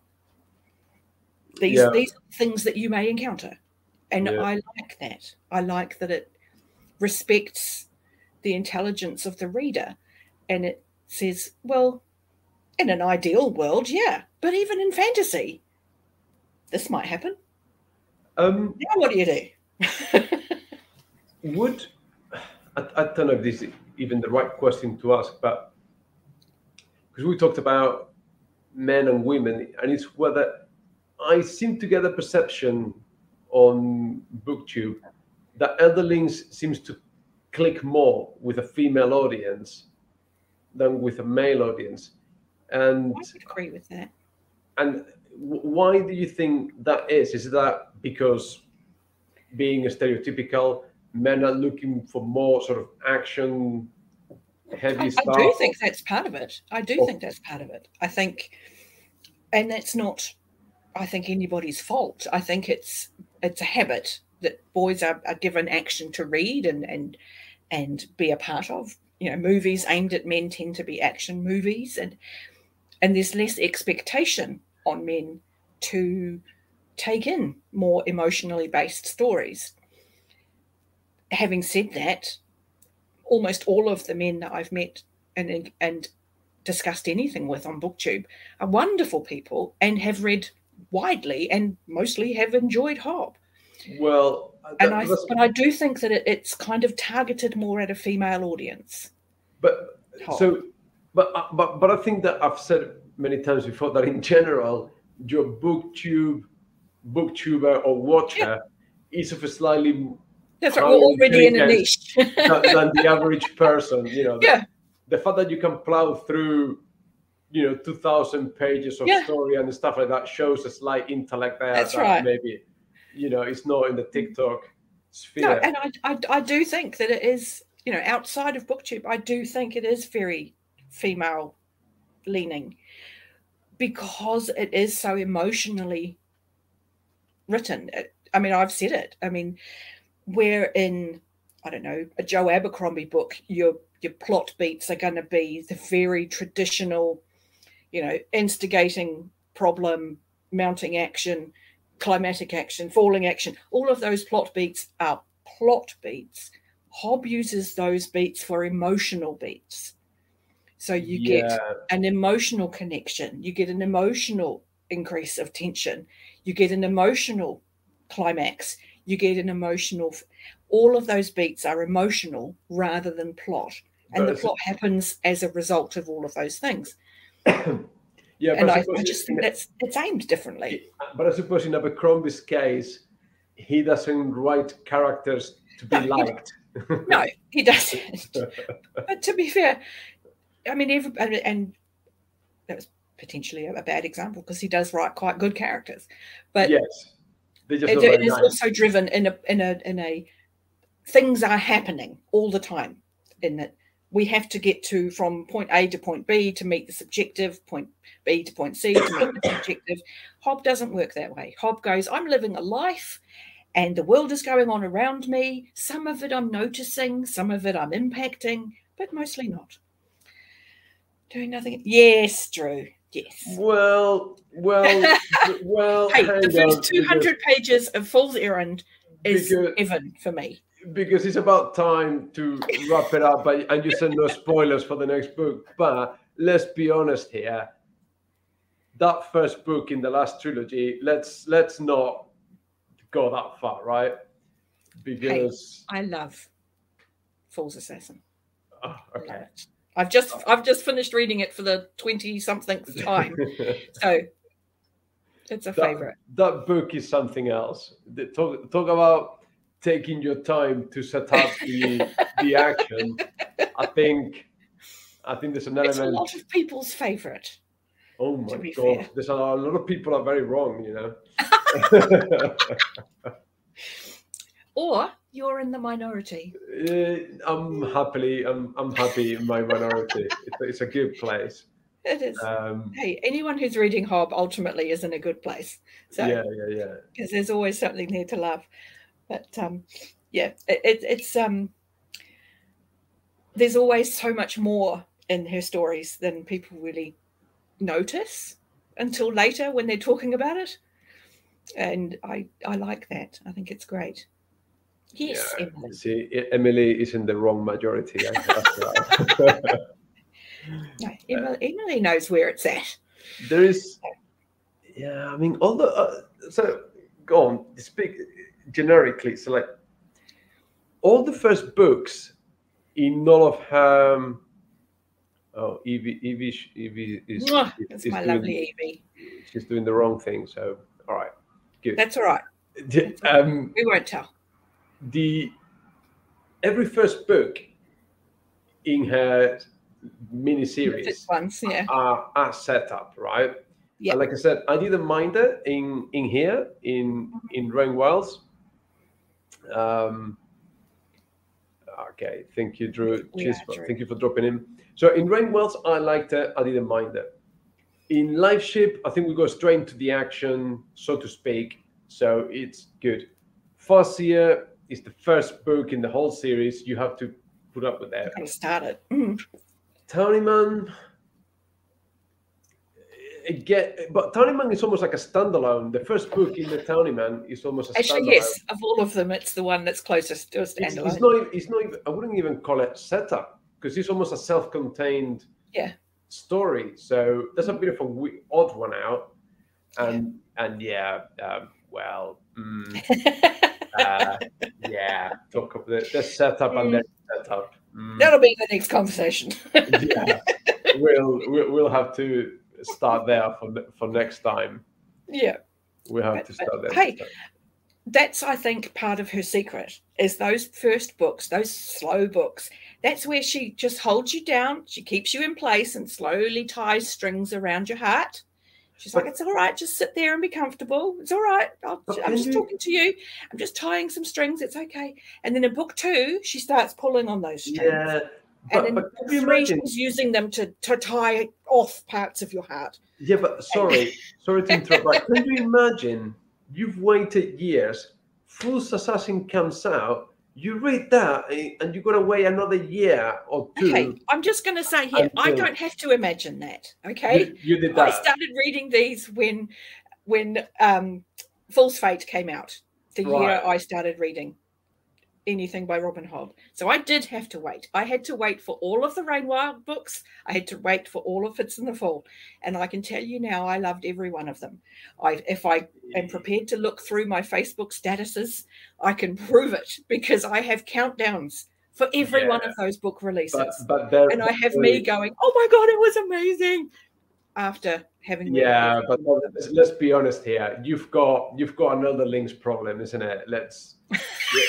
These, yeah. these things that you may encounter. And yeah. I like that. I like that it respects the intelligence of the reader, and it says, well, in an ideal world, yeah, but even in fantasy, this might happen. Um, now what do you do? would I, I don't know if this is even the right question to ask, but because we talked about men and women, and it's whether I seem to get a perception on BookTube that Elderlings seems to click more with a female audience than with a male audience. And I would agree with that. And why do you think that is? Is that because, being a stereotypical, men are looking for more sort of action heavy I, stuff? I do think that's part of it. I do oh. think that's part of it. I think, and that's not, I think, anybody's fault. I think it's it's a habit that boys are, are given action to read and and and be a part of. You know, movies aimed at men tend to be action movies, and and there's less expectation on men to take in more emotionally based stories. Having said that, almost all of the men that I've met and and discussed anything with on BookTube are wonderful people and have read widely and mostly have enjoyed Hob. Well, and I, but I do think that it, it's kind of targeted more at a female audience. But Hob. so, but but but I think that I've said many times before that in general, your BookTube, booktuber or watcher yeah. is of a slightly that's right. We're already in a niche than, than the average person. You know, yeah. the, the fact that you can plow through, you know, two thousand pages of yeah. story and stuff like that shows a slight intellect there. That's that right. Maybe, you know, it's not in the TikTok sphere. No, and I, I, I do think that it is, you know, outside of BookTube, I do think it is very female leaning because it is so emotionally written. I mean, I've said it. I mean, where in, I don't know, a Joe Abercrombie book, your your plot beats are going to be the very traditional, you know, instigating problem, mounting action, climatic action, falling action. All of those plot beats are plot beats. Hob uses those beats for emotional beats. So you yeah. get an emotional connection. You get an emotional increase of tension. You get an emotional climax. You get an emotional... All of those beats are emotional rather than plot. And but the plot happens as a result of all of those things. yeah, and I, I just think that's it's aimed differently. But I suppose in Abercrombie's case, he doesn't write characters to be no, liked. He no, he doesn't. But to be fair, I mean, every, and, and that was potentially a, a bad example because he does write quite good characters. But yes, they just it, it is nice. Also driven in a in a in a things are happening all the time. In that we have to get to from point A to point B to meet the subjective, point B to point C to meet the subjective. Hob doesn't work that way. Hob goes, I'm living a life and the world is going on around me. Some of it I'm noticing, some of it I'm impacting, but mostly not. Doing nothing. Yes, Drew. Yes. Well, well, well. Hey, the first two hundred because, pages of Fool's Errand is because, heaven for me. Because it's about time to wrap it up, and you said no spoilers for the next book. But let's be honest here. That first book in the last trilogy, let's let's not go that far, right? Because hey, I love Fool's Assassin. Oh, okay. I've just I've just finished reading it for the twenty-somethingth time, so it's a that, favorite. That book is something else. The, talk talk about taking your time to set up the the action. I think I think there's an element. It's a lot of people's favorite. Oh my god! Fair. There's a lot, a lot of people are very wrong, you know. Or you're in the minority. Uh, I'm happily, I'm, I'm happy in my minority. it's, it's a good place. It is. Um, hey, anyone who's reading Hob ultimately is in a good place. So yeah, yeah, yeah. Because there's always something there to love. But um, yeah, it, it, it's um, there's always so much more in her stories than people really notice until later when they're talking about it. And I, I like that. I think it's great. Yes, yeah. Emily. See, Emily is in the wrong majority. I no, Emily, Emily knows where it's at. There is, yeah. I mean, all the uh, so go on. Speak generically. So, like, all the first books in all of her. Oh, Evie, Evie, Evie is. Mwah, that's is my doing, lovely Evie. She's doing the wrong thing. So, all right, good. That's all right. That's um, we won't tell. The every first book in her miniseries ones, yeah. are, are set up, right? Yeah. And like I said, I didn't mind it in in here in in Rain Wells. Um. Okay, thank you, Drew. Cheers, for, thank you for dropping in. So in Rain Wells, I liked it. I didn't mind it. In Life Ship, I think we go straight into the action, so to speak. So it's good. Farseer is the first book in the whole series. You have to put up with that. I started. Mm. Townyman, again, but Townyman is almost like a standalone. The first book in the Townyman is almost a Actually, standalone. yes, of all of them, it's the one that's closest to a standalone. It's, it's not. It's not. Even, I wouldn't even call it setup because it's almost a self-contained. Yeah. story. So that's a bit of a we- odd one out. And yeah. and yeah, um, well, mm, uh, yeah, talk of the, the setup mm. and the setup. Mm. That'll be the next conversation. yeah, we'll, we'll we'll have to start there for for next time. Yeah, we have but, to start there. Hey, that's I think part of her secret is those first books, those slow books. That's where she just holds you down. She keeps you in place and slowly ties strings around your heart. She's but, like, it's all right. Just sit there and be comfortable. It's all right. I'll, I'm just you... talking to you. I'm just tying some strings. It's okay. And then in book two, she starts pulling on those strings. Yeah. And but, in but book three, she's using them to, to tie off parts of your heart. Yeah, but sorry. sorry to interrupt. But can you imagine you've waited years, Fool's Assassin comes out, you read that and you've got to wait another year or two. Okay, I'm just going to say here, until... I don't have to imagine that, okay? You, you did that. I started reading these when when um, Fool's Fate came out, the right. year I started reading anything by Robin Hobb. So I did have to wait. I had to wait for all of the Rainwild books. I had to wait for all of Fitz in the Fall. And I can tell you now, I loved every one of them. I, if I am prepared to look through my Facebook statuses, I can prove it because I have countdowns for every yeah. one of those book releases. But, but and I have me going, oh my God, it was amazing. After having yeah, but let's, let's be honest here. You've got you've got another links problem, isn't it? Let's yeah.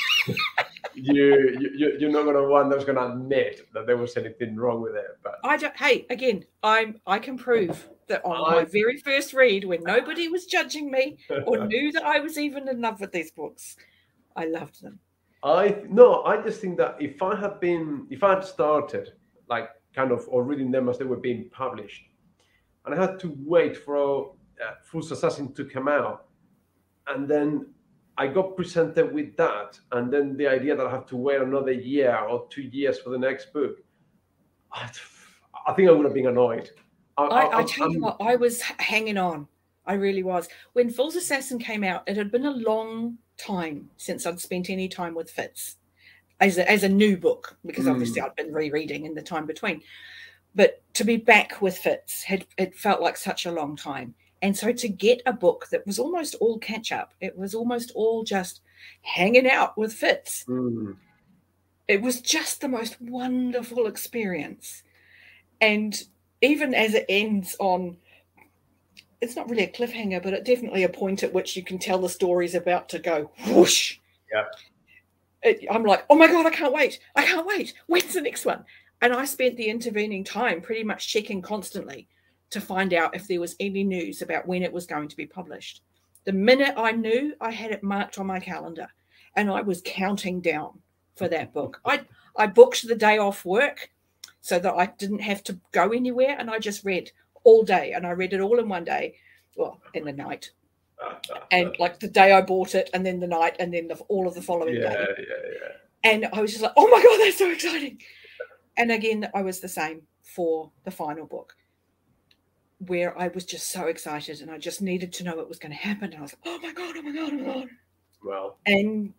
you, you you're not going to one that's going to admit that there was anything wrong with it. But I don't. Hey, again, I'm I can prove that on I, my very first read, when nobody was judging me or knew that I was even in love with these books, I loved them. I no, I just think that if I had been, if I had started like kind of or reading them as they were being published, and I had to wait for uh, Fool's Assassin to come out, and then I got presented with that, and then the idea that I have to wait another year or two years for the next book, I, I think I would have been annoyed. I, I, I, I tell I'm, you what, I was hanging on. I really was. When Fool's Assassin came out, it had been a long time since I'd spent any time with Fitz as a, as a new book, because mm. obviously I'd been rereading in the time between. But to be back with Fitz, had it felt like such a long time. And so to get a book that was almost all catch up, it was almost all just hanging out with Fitz. Mm. It was just the most wonderful experience. And even as it ends on, it's not really a cliffhanger, but it definitely a point at which you can tell the story's about to go whoosh. Yeah. It, I'm like, oh my God, I can't wait. I can't wait. When's the next one? And I spent the intervening time pretty much checking constantly to find out if there was any news about when it was going to be published. The minute I knew, I had it marked on my calendar and I was counting down for that book. I, I booked the day off work so that I didn't have to go anywhere, and I just read all day, and I read it all in one day, well, in the night. And like the day I bought it, and then the night, and then the, all of the following yeah, day. Yeah, yeah. And I was just like, oh my God, that's so exciting. And again, I was the same for the final book, where I was just so excited and I just needed to know it was going to happen. And I was like, oh my God, oh my God, oh my God. Well. And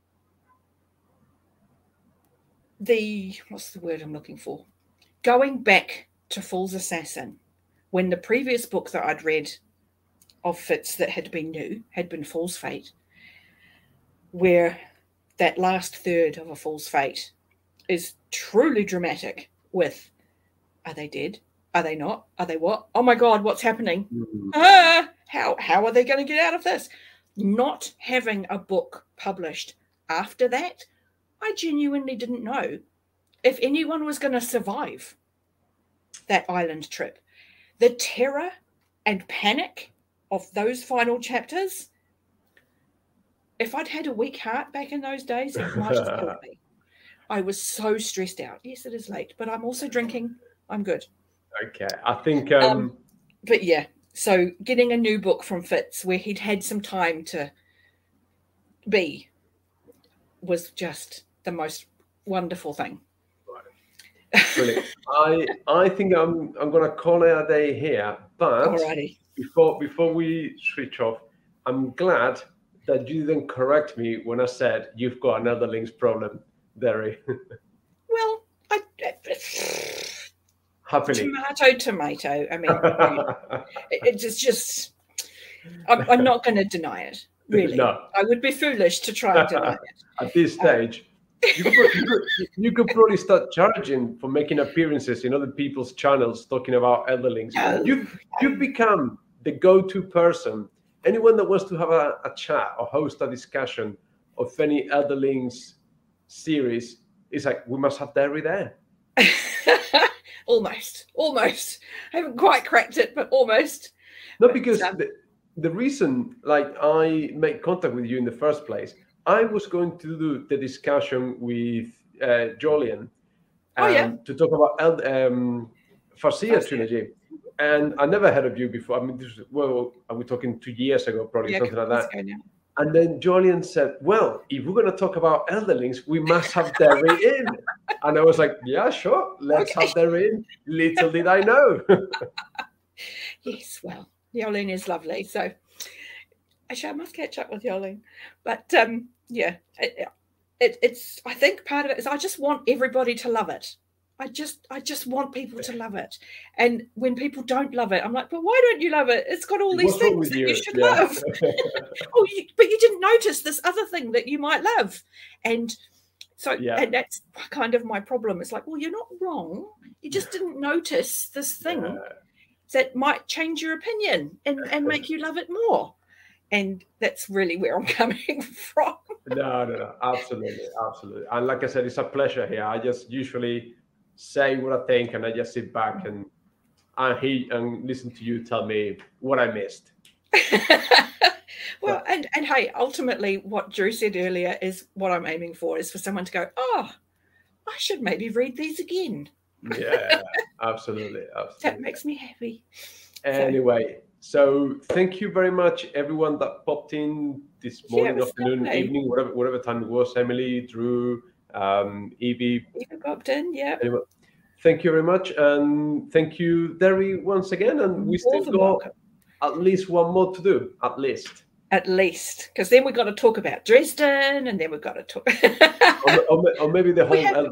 the, what's the word I'm looking for? Going back to Fool's Assassin, when the previous book that I'd read of Fitz that had been new had been Fool's Fate, where that last third of a Fool's Fate is truly dramatic with, are they dead? Are they not? Are they what? Oh my God, what's happening? Mm-hmm. Ah, how, how are they going to get out of this? Not having a book published after that, I genuinely didn't know if anyone was going to survive that island trip. The terror and panic of those final chapters, if I'd had a weak heart back in those days, it might have killed me. I was so stressed out. Yes, it is late, but I'm also drinking. I'm good. Okay, I think... Um... Um, but yeah, so getting a new book from Fitz where he'd had some time to be was just the most wonderful thing. Right. Brilliant. I I think I'm I'm going to call it a day here, but Alrighty. before before we switch off, I'm glad that you didn't correct me when I said you've got another links problem, Derry. Well, I, I Happily. Tomato, tomato. I mean, it, it's just, I'm, I'm not going to deny it, really. No. I would be foolish to try and deny it. At this stage, um, you, could, you, could, you could probably start charging for making appearances in other people's channels talking about elderlings. No. You've, you've become the go-to person. Anyone that wants to have a, a chat or host a discussion of any elderlings series, it's like, we must have Derry there. Almost, almost. I haven't quite cracked it, but almost. No, because but, um, the, the reason, like, I made contact with you in the first place, I was going to do the discussion with uh, Jolien um, oh, yeah. to talk about El- um, Farseer Farseer. trilogy, and I never heard of you before. I mean, this was, well, are we talking two years ago, probably yeah, something like that? ago now. And then Jolien said, well, if we're going to talk about elderlings, we must have Derry in. And I was like, yeah, sure, let's okay. have Derry in. Little did I know. Yes, well, Jolien is lovely. So actually, I must catch up with Jolien. But um, yeah, it, it, it's, I think part of it is I just want everybody to love it. I just, I just want people to love it. And when people don't love it, I'm like, but why don't you love it? It's got all these What's things that you, you should yeah. love. oh, you, but you didn't notice this other thing that you might love. And so, yeah. and that's kind of my problem. It's like, well, you're not wrong. You just didn't notice this thing yeah. that might change your opinion and, and make you love it more. And that's really where I'm coming from. no, no, no, absolutely, absolutely. And like I said, it's a pleasure here. I just usually say what I think, and I just sit back and and he and listen to you tell me what I missed. Well, and and hey, ultimately, what Drew said earlier is what I'm aiming for, is for someone to go, oh, I should maybe read these again. Yeah, absolutely, absolutely. That makes me happy. Anyway, so thank you very much, everyone that popped in this morning, yeah, afternoon, lovely. evening, whatever whatever time it was. Emily, Drew, um, Evie. Evie popped in, yeah. Anyway, thank you very much, and thank you, Derry, once again. And we still got welcome. at least one more to do, at least. At least, because then we've got to talk about Dresden, and then we've got to talk. or, or, or maybe the whole elder,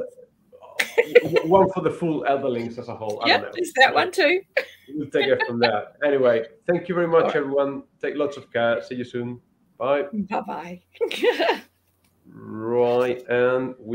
one for the full elderlings as a whole. I Yep, don't know. there's that one too. We'll take it from there. Anyway, thank you very much, right. everyone. Take lots of care. See you soon. Bye. Bye bye. Right, and we